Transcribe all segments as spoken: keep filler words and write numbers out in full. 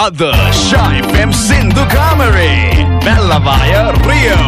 Other Shy F M Sindhu Kamare Bellavaya Rio.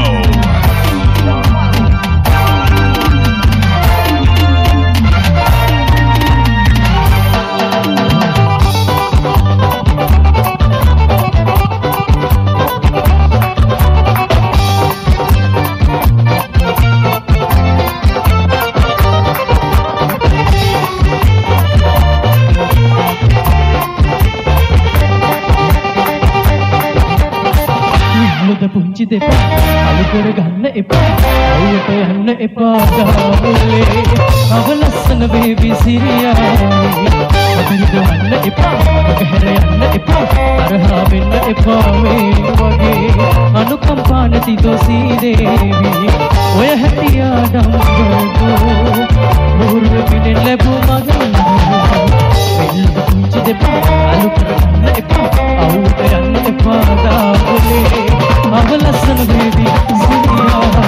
පුංචි දෙපා අලු කර ගන්න එපා අවුවට යන්න එපා ගාවලේ අවලස්සන බේබි සිරියාවේ අදිරිද යන්න එපා මගහැර යන්න එපා තරහා වෙන්න එපා මේ වගේ අනුකම්පා නැති දොසී දේවි ඔය හැටියා ඩම්බෝ මුහුරු පිටෙන් ලැබු මගන මෙල්ල පුංචි දෙපා අලු කර ගන්න එපා අවුවට යන්න එපා ගාවලේ අවලස්සන බේබි සිරියාවේ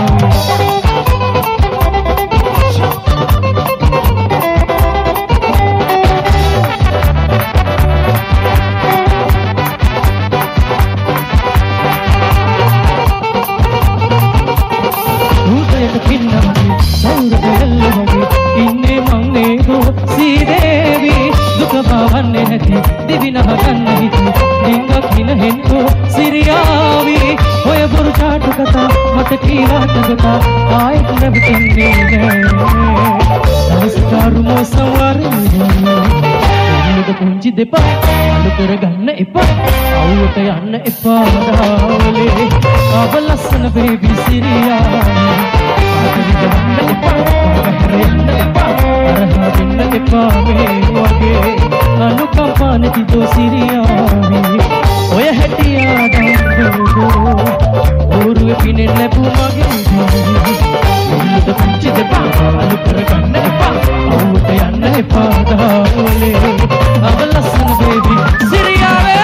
උදේට පින්නමගේ සෞරභ එල්ලවගේ ඉන්නේ මං නේදෝ සීදේවි දුක බවන්නේ නැති දිවිනහ ගන්න හිතේ ඩිංගක් හින හෙන්නෝ සිරියාවි ඔය බොරු චාටු කතා මට කීලාට ගතා ආයෙත් නැවතුන්නේ නෑ නමස්කාරු මොසවරුනේ එන්නද පුංචි දෙපා අලු කර ගන්න එපා අවුවට යන්න එපා දාවලේ අවලස්සන බේබි සිරියාවේ අදිරිද යන්න එපා මගහැර යන්න එපා තරහා වෙන්න එපා මේ වගේ අනුකම්පා නැති දෝ සිරියාවේ ඔය හැටියා ඩම්බෝ උරුවේ පිනෙන් ලැබු මගේ එන්නද පුංචි දෙපා අලු කර ගන්න එපා අවුවට යන්න එපා දාවලේ අවලස්සන බේබි සිරියාවේ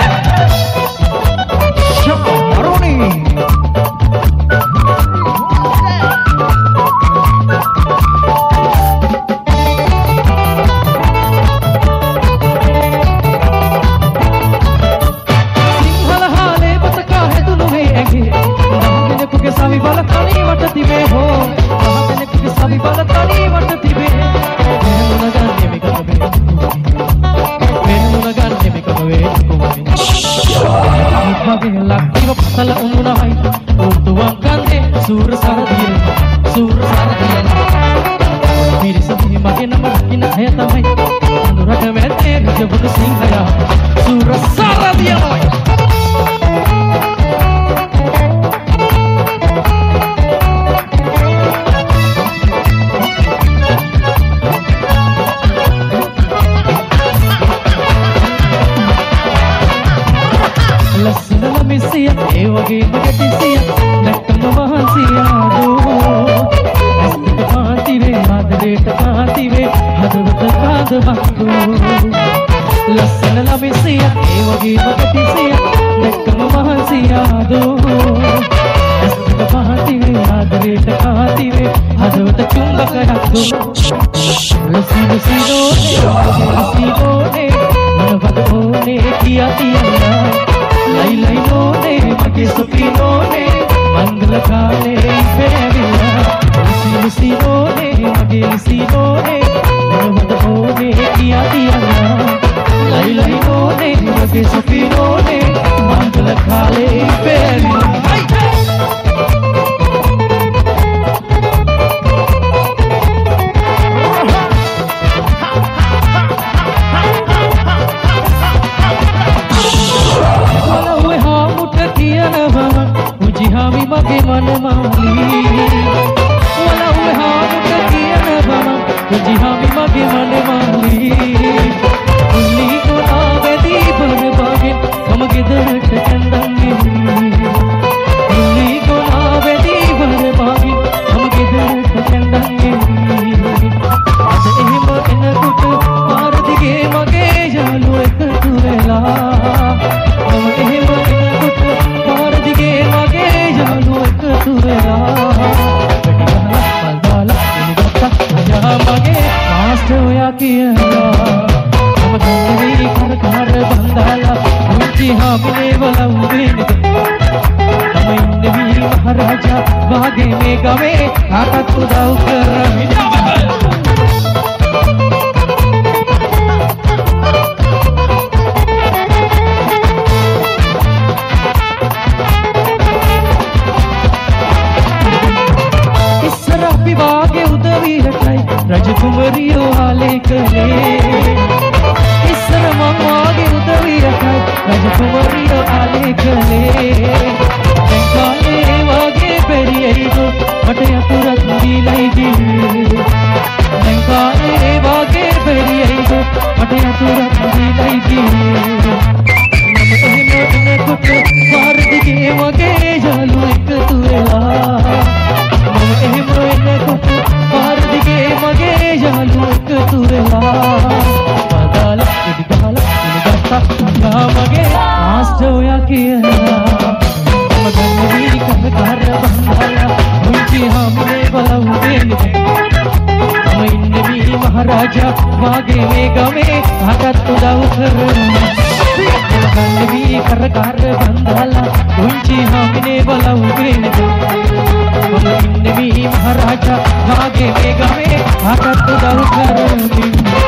ශපරුණි සවි බල තනි වට තිබේ හෝ මහතෙනෙකුගේ සවි බල තනි වට තිබේ මෙන්නුන ගන්නේ මේකම වේ මෙන්නුන ගන්නේ මේකම වේ මගේ ලක්තිව පතල උමුණයි උතුවක් ගන්නේ සූර සරදියේ සූර සරදියේ පිරිසදී මගේ නම රකින්න අය තමයි අඳුරට වැටේ රජබුදු සිංහයා සූර සරදියමයි ඒ වගේ මගටිසිය නැත්තම මහන්සියාදෝ ඇස්තක පාතිවේ ආදරේට පාතිවේ හදවත කාදවක්දෝ ලස්සන ළමෙසිය ඒ වගේ මගටිසිය නැත්තම මහන්සියාදෝ ඇස්තක පාතිවේ ආදරේට පාතිවේ හදවත චුම්බකයක්දෝ ලස්සන සිනෝනේ සිනෝනේ මනවද ඕනේ කියා තියන්න ලයි ලයි නෝනේ මගේ සුපි නෝනේ මංගල කාලේ ඉපැවිලා ලිසි ලිසි නෝනේ මගේ ලිසි නෝනේ මොනවද ඕනේ කියා තියන්න ලයි ලයි නෝනේ මගේ සුපි නෝනේ මංගල කාලේ ඉපැවිලා Hami mage man mali wala uwe hamuta kiyana bana uji hami mage man mali ulli ko aave deepan bagen mama gedarata chandange हामिने वाला उबेन तम इन्ने भी महाराजा भागे में गवे आका खुदा उकर विवागे उदवी रटाई राजकुमारियों आले कले इसर ममागे उदवी रटाई राजकुमारियों आले कले काले वागे पेरिये दो बटे तुरंत दिलाई दी काले वागे पेरिये दो बटे तुरंत दिलाई दी नम एम कुछ मार दिखे मगे जालू एक तुरेला मगे जालू एक तुरेला बदाला इदगाला इदगाता मगे आस्टोया किया मगन भी कर कर बंदाला मुझे हमने वाला उबेन हम इन्ने भी महाराजा मागे में गमे भागत तुदा उखर मगन भी कर कर बंदाला मुझे हमने वाला उबेन हम इन्ने भी महाराजा मागे में गमे भागत तुदा उखर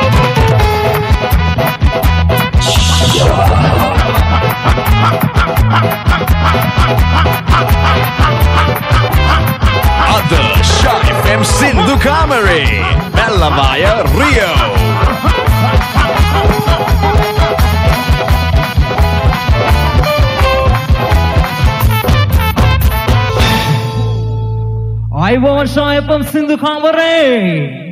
Adarsh F M Sindhu Kamari, Bellavia, Rio. I want F M Sindhu Kamari.